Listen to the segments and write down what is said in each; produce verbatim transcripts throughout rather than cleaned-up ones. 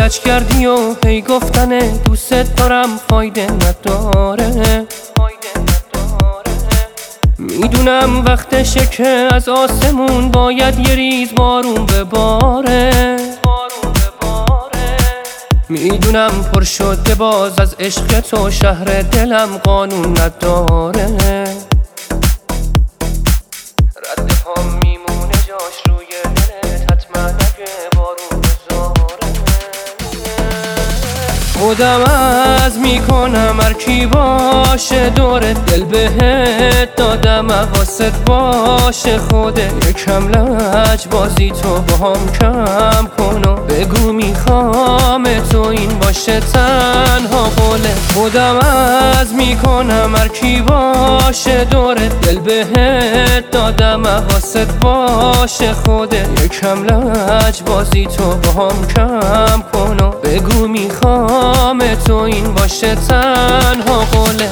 لج کردی و هی گفتن دوست دارم فایده نداره. میدونم وقتشه که از آسمون باید یه ریز بارون بباره. میدونم پر شده باز از عشق تو، شهر دلم قانون نداره. رد پام میمونه جاش روی دلت، حتما اگه بارون بزاره. خودم از میکنم هرکی باشه دورت، دل بهت دادم حواست باشه. خوده یکم لج بازی تو با هم کم کن و بگو میخوام تو این باشه تنها قوله. خودم از میکنم هرکی باشه دورت، دل بهت دادم حواست باشه. خوده یکم لج بازی تو با هم کم کن و بگو میخوام تو این باشه تنها قوله.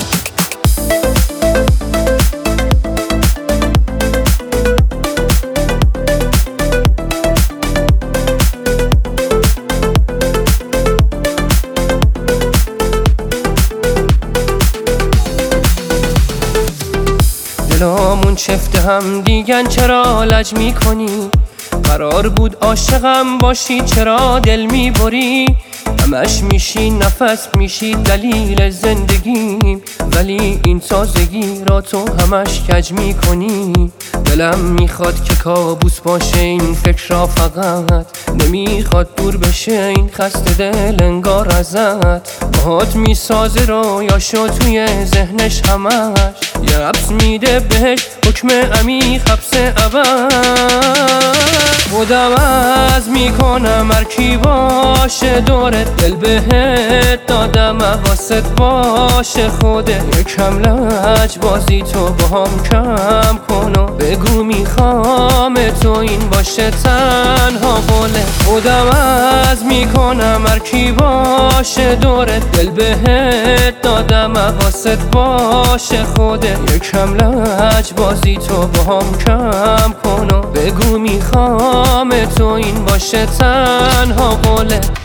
دلامون چفته هم دیگن چرا لج میکنی؟ قرار بود عاشقم باشی چرا دل میبری؟ همش میشی نفس میشی دلیل زندگیم، ولی این تازگی را تو همش کج میکنی. دلم میخواد که کابوس باشه این فکر را فقط، نمیخواد دور بشه این خسته دل انگار ازت. باهات میسازه رویاشو توی ذهنش همش، یه حبس میده بهش حکم عمیق حبس ابد. خودم از میکنم هرکی باشه دورت، دل بهت دادم حواست باشه. خوده یکم لج بازی تو با هم کم کن و بگو میخوام تو این باشه تنها قوله. خودم از میکنم هرکی باشه دورت، دل بهت دادم حواست باشه. خوده یکم لج بازی تو با هم کم کن و بگو میخوام تو این باشه تنها قوله.